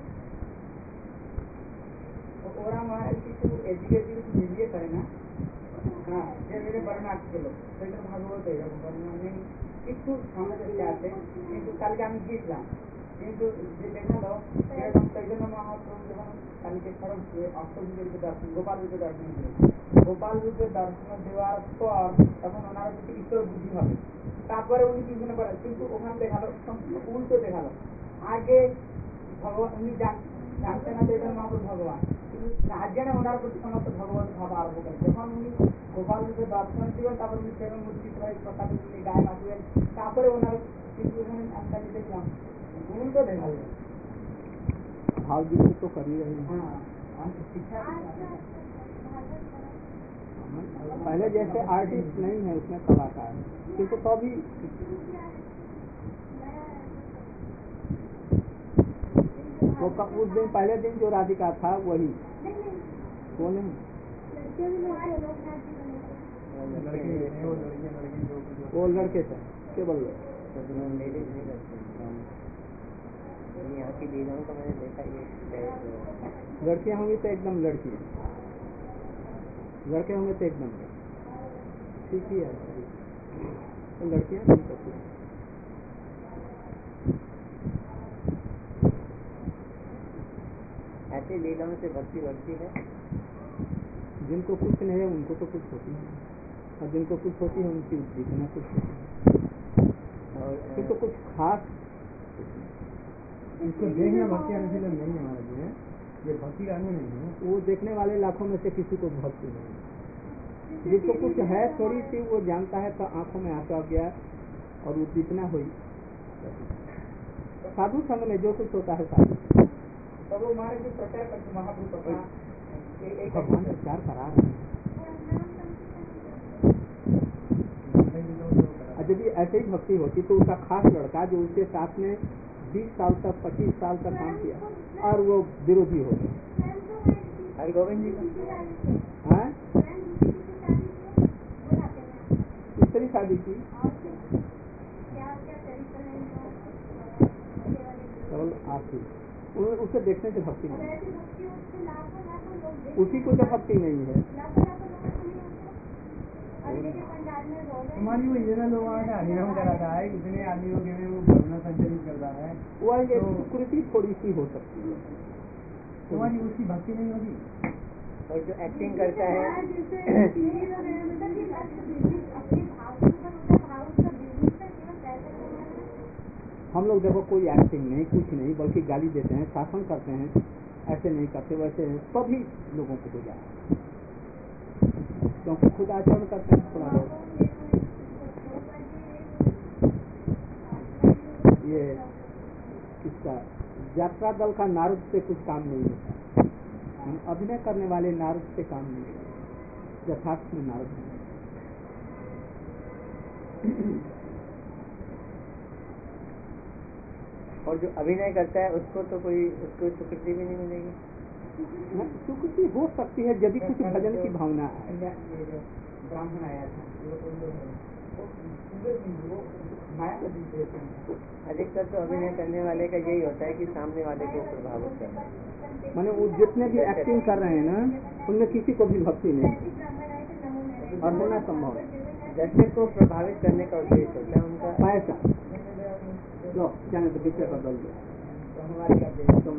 और हमारे किसी एजुकेशन लीजिए करे ना, हाँ ये मेरे वर्णा के लोग सेंटर भागवत है वर्णा में किसको समझ आते हैं किंतु कल के हम जीत रहा किंतु ये देखना लो ये हम कैसे ना महाप्रभु जब कल के परम अष्टमी के दर्शन गोपाल जी के दर्शन किए, गोपाल जी के दर्शन देवार पर तब हमारा किसी ईश्वर बुद्धि भावे तापर उन्हीं चीजों ने पढ़ा किंतु वहाँ देखा लो उल्टो देखा लो आगे भगवान उन्हीं जानते ना चैतन्य महाप्रभु भगवान राज्य ने होना प्रति समस्त भगवत भाव आरंभ कर जब हम गोपाल जी के दर्शन किए तापर उन्हीं चरण मूर्ति पर प्रसाद में गाय मातुए तापर होना किंतु उन्होंने अंतर नहीं देखा उनको देखा भाव जी तो कर ही रहे हैं। हाँ शिक्षा पहले जैसे आर्टिस्ट नहीं है उसमें कलाकार, किंतु तो भी वो उस दिन पहले दिन जो राधिका था वही वो नहीं वो लड़के थे केवल यहाँ की लीलाओं का मैंने देखा ये लड़कियां होंगी तो एकदम लड़की, लड़के होंगे तो एकदम ठीक ही है, तो लड़कियां नहीं करती। ऐसी लीलाओं से भक्ति बढ़ती है। जिनको कुछ नहीं है उनको तो कुछ होती है, और जिनको कुछ होती है उनकी जितना कुछ होती है, और तो कुछ खास इसको देखना भक्ति आने से नहीं है हमारे लिए, ये भक्ति आने नहीं है। वो देखने वाले लाखों में से किसी को भक्ति नहीं, जिसको कुछ है थोड़ी सी वो जानता है तो आंखों में आंसू आ गया और वो जितना हुई साधु संग में जो कुछ होता है साधु तो वो हमारे जो प्रचार करते महाप्रभु भगवान प्रचार करा रहे हैं। यदि ऐसे ही भक्ति होती तो उसका खास लड़का जो उसके साथ में 20 साल तक 25 साल तक काम किया और वो विरोधी हो गया, हरि गोविंद जी दूसरी शादी की केवल आप ही उसे देखने से भक्ति नहीं, उसी को जब भक्ति नहीं है। हमारी वो इतना लोग हरिनाम करा रहा है, इतने आदमी हो गए वो भावना संचालित कर रहा है, वो कुकृति थोड़ी सी हो सकती है, तुम्हारी उसकी भक्ति नहीं होगी। और जो एक्टिंग करता है हम लोग देखो कोई एक्टिंग नहीं कुछ नहीं बल्कि गाली देते हैं, शासन करते हैं, ऐसे नहीं करते वैसे सभी लोगों को हो जाए क्योंकि खुद आचरण करते हैं थोड़ा लोग। ये किसका यात्रा दल का नारद से कुछ काम नहीं होता, हम अभिनय करने वाले नारद से काम नहीं होता, यथार्थ में नारद नहीं। और जो अभिनय करता है उसको तो कोई उसको स्वीकृति भी नहीं मिलेगी। स्वीकृति हो सकती है यदि कुछ भजन की भावना है। ब्राह्मण आया था, अधिकतर तो अभिनय करने वाले का यही होता है कि सामने वाले को प्रभावित करना है। माने वो जितने भी एक्टिंग कर रहे हैं ना, उनमें किसी को भी भक्ति नहीं और होना संभव है। दर्शक को प्रभावित करने का उद्देश्य होता है उनका पैसा। लो जाने तो विषय बदल दो, तुम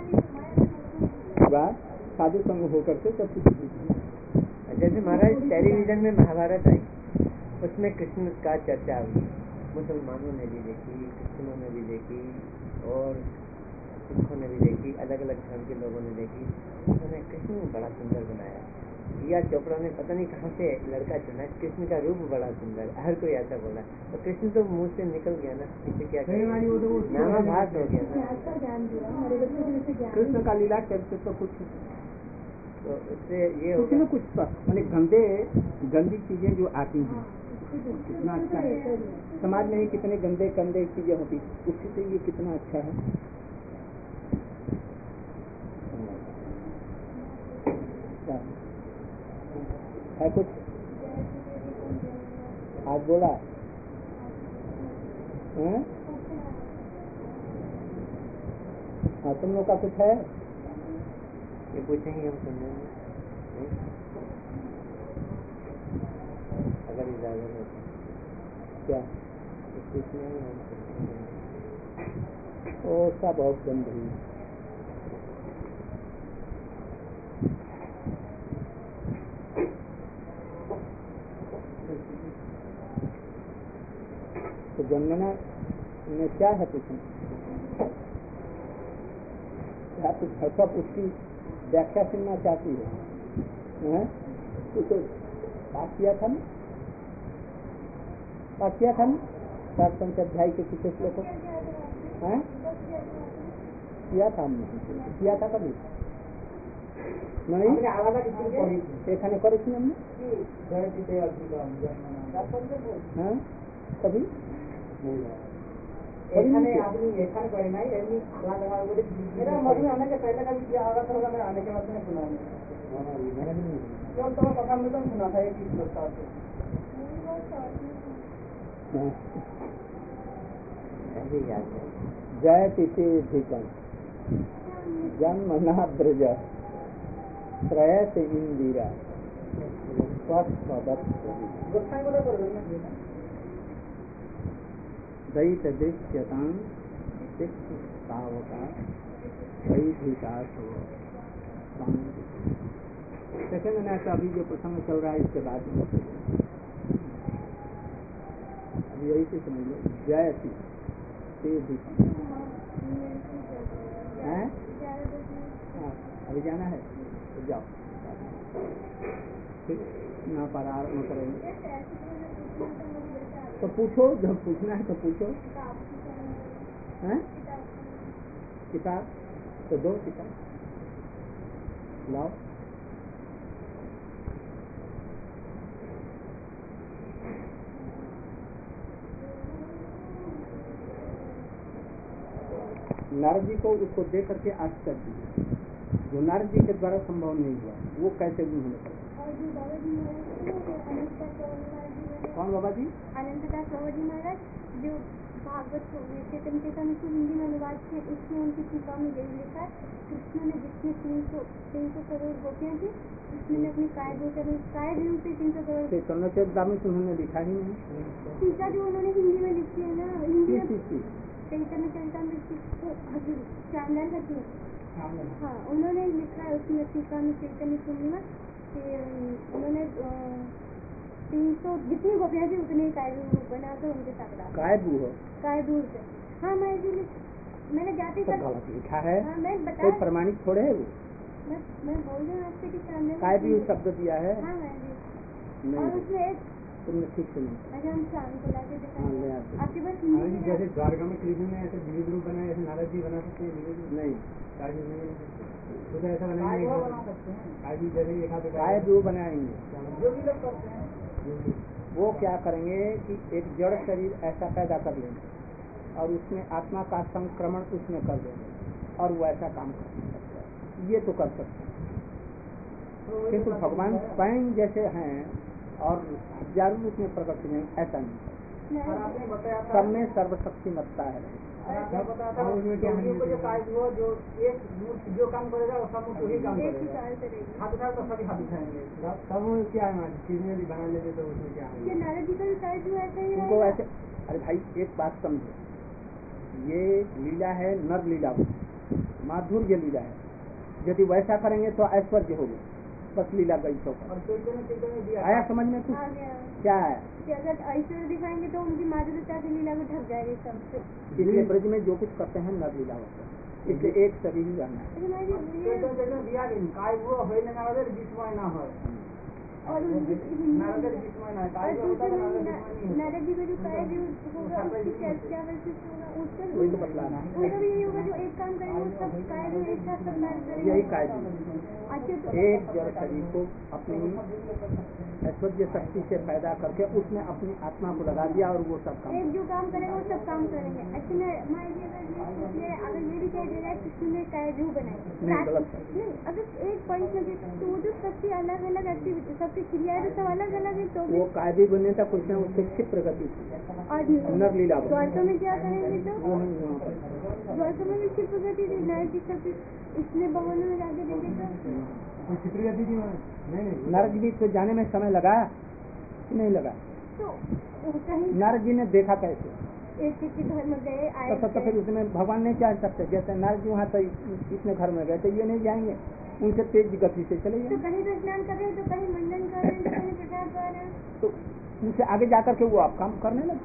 लोग साधु संग होकर के सब कुछ। जैसे महाराज टेलीविजन में महाभारत आई, उसमें कृष्ण का चर्चा हुई, मुसलमानों ने भी देखी, क्रिश्चियनों ने भी देखी और सिखों ने भी देखी, अलग अलग धर्म के लोगों ने देखी। उन्होंने कृष्ण को बड़ा सुंदर बनाया। रिया चोपड़ा ने पता नहीं कहाँ से लड़का चुना, कृष्ण का रूप बड़ा सुंदर, हर कोई ऐसा बोला। तो कृष्ण तो मुंह से निकल गया ना, इसे क्या नामाभास हो गया ना। कृष्ण का लीला चरित्र तो कुछ, तो उससे ये कुछ न कुछ मैंने गंदी चीजें जो आती हैं, कितना अच्छा है। समाज में ही कितने गंदे गंदे चीजें होती, उससे से ये कितना अच्छा है कुछ आज बोला है? हाँ तुम लोग का कुछ है? ये पूछेंगे हम सुनेंगे अगर इजाजत हो क्या पूछने में हम सुनेंगे। ओ उसका बहुत गंभीर। तो वंदना में क्या है पूछना, क्या कुछ सब उसकी व्याख्या सुनना चाहती है? तो बात किया था ना, सात पंचाध्याय के किसी श्लोकों किया था हमने, किया था कभी नहीं? এখানে করেছি আমরা कभी এখানে আপনি এখানে করেন নাই, এমনি আলাদা করে मेरा मधु आने के पहले कभी किया होगा तो मैं आने के बाद में सुना नहीं। जब तो पता में तो सुना था एक ही श्लोक से। ऐसे याद है जय तिथि धिकन जन्म ना ब्रज प्रयत इंदिरा दैत दृश्यतां पावका सेकेंड में ऐसा अभी जो प्रसंग चल रहा है इसके बाद में अभी यही से समझ लो। जय है अभी जाना है तो जाओ, ठीक ना परार न करेंगे तो पूछो, जब पूछना है तो पूछो। हैं किताब तो दो किताब लाओ। नारद जी को उसको दे करके आश्चर्य दिया, जो नारद जी के द्वारा संभव नहीं हुआ वो कैसे उन्होंने कहा। कौन बाबा जी? अनंतदास बाबा जी महाराज जो भागवत चैतन्य को हिंदी में अनुवाद किए, उसमें उनकी टीका में यही लिखा है, कृष्ण ने जितने 300 करोड़ गोपियां थी उसमें अपनी काय रूप से 300 करोड़ चैतन्यचरितामृत उन्होंने लिखा ही नहीं। टीका जो उन्होंने हिंदी में लिखी है ना, हिंदी में चैतन्य चरितामृत चांदन रखी, हाँ उन्होंने लिखा है उसमें टीका में चैतन्य पूर्णिमा उन्होंने 300 जितनी गोपियां थी उतने ही काय रूप बना तो उनके साथ काय दूर से। हाँ मैंने जाते लिखा है, हाँ मैं बता कोई प्रमाणिक थोड़े है वो, मैं बोल रही हूँ आपसे कि चांदन काय भी शब्द दिया है। हाँ मैं भी, और उसमें एक तुमने ठीक से नहीं। अच्छा हम शाम को लाके दिखाएंगे आपके पास जैसे द्वारका में कृष्ण ने ऐसे दिव्य रूप बनाए, ऐसे नारद जी बना सकते हैं दिव्य रूप? नहीं, तो ऐसा बनाएंगे जैसे एक हाथ काय जो बनाएंगे जो भी लोग करते हैं वो क्या करेंगे कि एक जड़ शरीर ऐसा पैदा कर लेंगे और उसमें आत्मा का संक्रमण उसमें कर देंगे और वो ऐसा काम कर सकते हैं, ये तो कर सकते हैं। किंतु भगवान स्वयं जैसे हैं और हजारों रूप में प्रकट नहीं, ऐसा नहीं। सब में सर्वशक्तिमत्ता है। उसमें क्या है जो कार्य हुआ, जो एक जो काम करेगा वो सब वही काम करेगा, हाथ उठाए तो सभी हाथ उठाएंगे। तब क्या है किसने भी बना लेते तो उसमें क्या है? ये नारद जी का भी कार्य हुआ ऐसा ही उनको ऐसे, अरे भाई एक बात समझो, ये लीला है नर लीला, माधुर्य लीला है। यदि वैसा करेंगे तो ऐश्वर्य होगा, बस लीला गई तो आया समझ में कुछ क्या है? अगर ऐश्वर्य दिखाएंगे तो उनकी माधुर्यता की लीला को ढक जाएगी सबसे। इसलिए ब्रज में जो कुछ करते हैं नर लीला होता है, इसलिए एक शरीर ही रहना है। और नारद जी का जो कार्य होगा उसकी क्या वैशिष्ट होगा, उसका वही तो बतलाना है। उनका भी यही होगा, जो एक काम करेंगे वो सब कार्य एक साथ सब कार्य करेंगे। यही कार्य अच्छा तो एक जड़ शरीर को अपनी ऐश्वर्य शक्ति से पैदा करके उसमें अपनी आत्मा को लगा दिया और वो सब काम, एक जो काम करेगा वो सब काम करेंगे। एक्चुअली अगर ये भी कह दिया जाए कृष्ण ने कार्य बनाई नहीं, अगर एक पॉइंट लगे तो वो जो सबकी अलग अलग एक्टिविटी सबकी क्रियाएं तो सब अलग अलग है, तो वो कार्य बनने तक कुछ ना उससे क्षिप्र गति और नर लीला द्वारका में क्या करेंगे तो वो हम वहाँ पर द्वारका में भी क्षिप्र गति थी, नारद जी सब इसने भवन में जाके देखे तो क्षिप्र गति थी नहीं नारद जी को जाने में समय लगा कि नहीं लगा? तो कहीं नारद जी ने देखा कैसे? एक के घर में गए आए तो फिर उसमें भगवान नहीं जा सकते, जैसे नारद जी वहाँ तो इतने घर में गए तो ये नहीं जाएंगे, उनसे तेज गति से चले तो जाएंगे। कहीं तो स्नान कर रहे हैं, तो कहीं मंडन कर रहे हैं, तो कहीं प्रसाद कर रहे हैं, तो उनसे आगे जाकर के वो आप काम करने लगे।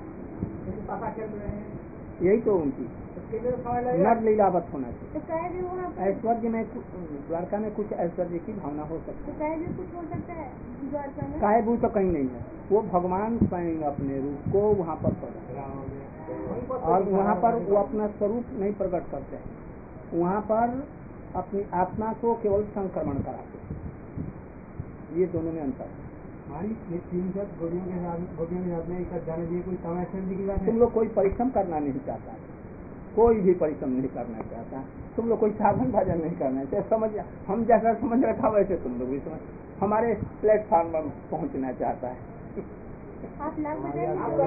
यही तो उनकी नर लीलावत होना चाहिए। तो कहे भी वहाँ पर ऐश्वर्य में द्वारका में कुछ ऐश्वर्य की भावना हो सकती तो कहे भी कुछ हो सकता है द्वारका में। है, कायबू तो कहीं नहीं है, वो भगवान स्वयं अपने रूप को वहाँ पर प्रकट, और वहाँ पर वो अपना स्वरूप नहीं प्रकट करते हैं, वहाँ पर अपनी आत्मा को केवल संक्रमण कराते हैं। ये दोनों में अंतर है। ये 3 शब्द गोपियों के साथ में एक जाने दिए, कोई कम ऐश्वर्य की बात है? तुम लोग कोई परिश्रम करना नहीं चाहता, कोई भी परिश्रम नहीं करना चाहता, तुम लोग कोई साधन भजन नहीं करना चाहते। समझ, हम जैसा समझ रखा वैसे तुम लोग भी समझ, हमारे प्लेटफॉर्म पर पहुँचना चाहता है। आप लाभ हम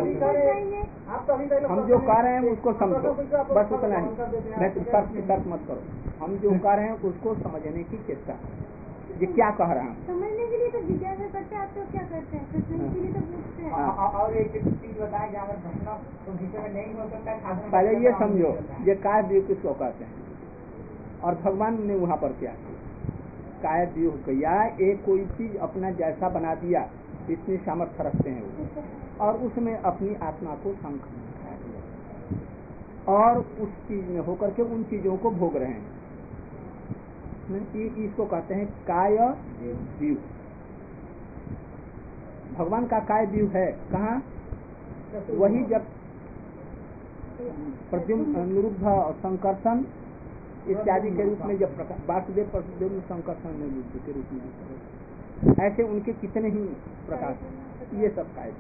जो कह रहे हैं उसको समझो, बस उतना ही, मैं तर्क मत करो। हम जो कह रहे हैं उसको समझने की चेष्टा करो, ये क्या कह रहा हूँ समझने के लिए तो जिज्ञासा करते हैं। आप तो क्या करते हैं, समझने के लिए तो पूछते हैं। और एक चीज बताएं, जहाँ पर घटना तो भीतर में नहीं हो सकता है। पहले ये समझो ये काय व्यूह किसको कहते हैं, और भगवान ने वहाँ पर क्या किया? काय व्यूह किया, एक कोई चीज अपना जैसा बना दिया, इतनी सामर्थ्य रखते हैं वो, और उसमें अपनी आत्मा को संक्रमण करा दिया और उस चीज में होकर के उन चीजों को भोग रहे हैं। इसको कहते हैं काय व्यूह। भगवान का काय व्यूह है कहाँ? वही जब प्रद्युम्न, निरुद्ध और संकर्षण इत्यादि के रूप में जब प्रकाश, वासुदेव प्रद्युम्न संकर्षण निरुद्ध के रूप में, ऐसे उनके कितने ही प्रकाश, ये सब काय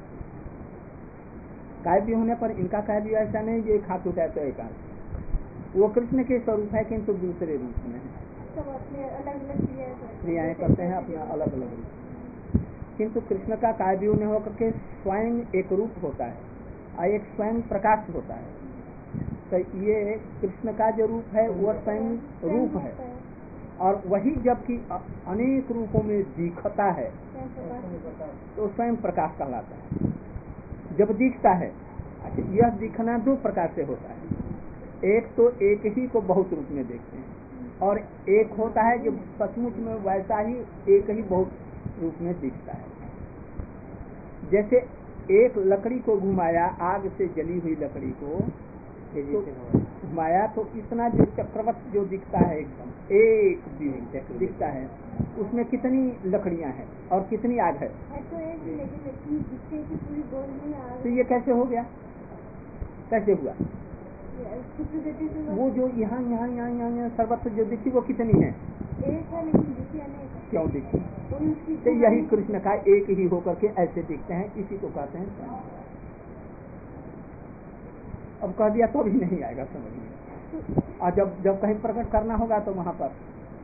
भी होने पर इनका काय भी ऐसा नहीं जो एक हाथ उठाए तो एक हाथ, वो कृष्ण के स्वरूप है किंतु दूसरे रूप में है, सब अपने अलग अलग क्रियाएं करते हैं अपना अलग अलग रूप। किंतु कृष्ण का काय भी होने होकर के स्वयं एक रूप होता है और एक स्वयं प्रकाश होता है। तो ये कृष्ण का जो रूप है वो स्वयं रूप है, और वही जबकि अनेक रूपों में दिखता है तो स्वयं प्रकाश कहलाता है। जब दिखता है, अच्छा यह दिखना 2 प्रकार से होता है, एक तो एक ही को बहुत रूप में देखते हैं, और एक होता है जो सचमुच में वैसा ही एक ही बहुत रूप में दिखता है। जैसे एक लकड़ी को घुमाया, आग से जली हुई लकड़ी को, तो माया तो इतना जो चक्रवत जो दिखता है एकदम एक भी दिखता है, उसमें कितनी लकड़ियां हैं और कितनी आग है। तो एक लेकिन दिखे की पूरी गोल में आग। तो ये कैसे हो गया, कैसे हुआ? वो जो यहाँ यहाँ यहाँ यहाँ सर्वत्र जो दिखी वो कितनी है? एक है लेकिन दिखी अनेक। क्यों दिखी? तो यही कृष्ण का एक ही होकर के ऐसे दिखते हैं, इसी को कहते हैं स्वयं। अब कह दिया तो भी नहीं आएगा समझ में, और जब कहीं प्रकट करना होगा तो वहां पर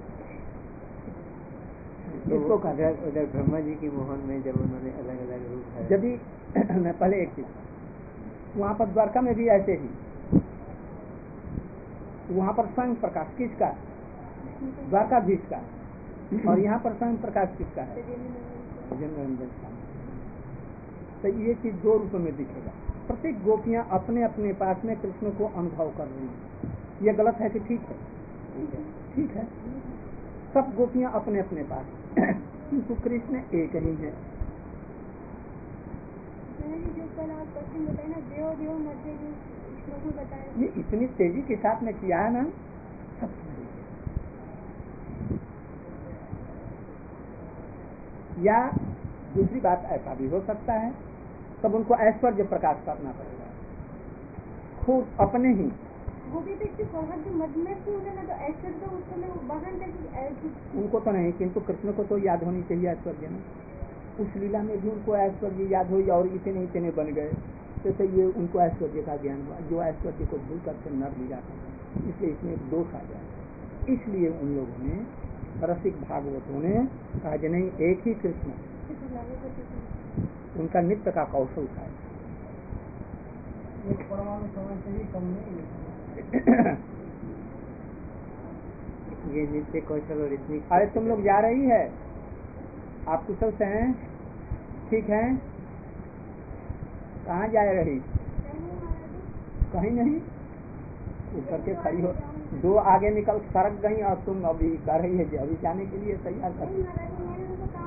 तो इसको उधर ब्रह्मा जी की मोहन में जब उन्होंने अलग अलग रूप है, यदि मैं पहले एक चीज, वहां पर द्वारका में भी ऐसे ही, वहां पर स्वयं प्रकाश किसका? द्वारकाधीश का, और यहाँ पर स्वयं प्रकाश किसका है? जन्मरंजन का। तो ये चीज दो रूप में दिखेगा। प्रत्येक गोपियां अपने अपने पास में कृष्ण को अनुभव कर रही हैं। ये गलत है कि ठीक है? ठीक है, सब गोपियां अपने अपने पास, किंतु कृष्ण एक ही है। जो कल आप क्वेश्चन बताए ना, देव देव मध्य श्लोक में बताया, ये इतनी तेजी के साथ में किया है ना, सब या दूसरी बात ऐसा भी हो सकता है, तब उनको ऐश्वर्य प्रकाश करना पड़ेगा खुद अपने ही। गोपी तो मध्य में ना, तो ऐश्वर्य तो उसको मैं बहन करके उनको तो नहीं, किंतु कृष्ण को तो याद होनी चाहिए ऐश्वर्य में। उस लीला में भी उनको ऐश्वर्य याद हुई और इतने इतने बन गए, तो ये उनको ऐश्वर्य का ज्ञान हुआ, जो ऐश्वर्य को भूल करके नर लीला करते, इसलिए इसमें एक दोष आ जाए। इसलिए उन लोगों ने, रसिक भागवतों ने कहा कि नहीं, एक ही कृष्ण, उनका नित्य का कौशल था। ये नित्य कौशल और इतनी, अरे तुम लोग जा रही है, आप कुशल से हैं? ठीक है, कहाँ जा रही? कहीं नहीं, उतर के खड़ी हो, दो आगे निकल सरक गई और तुम अभी कर रही है अभी जाने के लिए तैयार कर।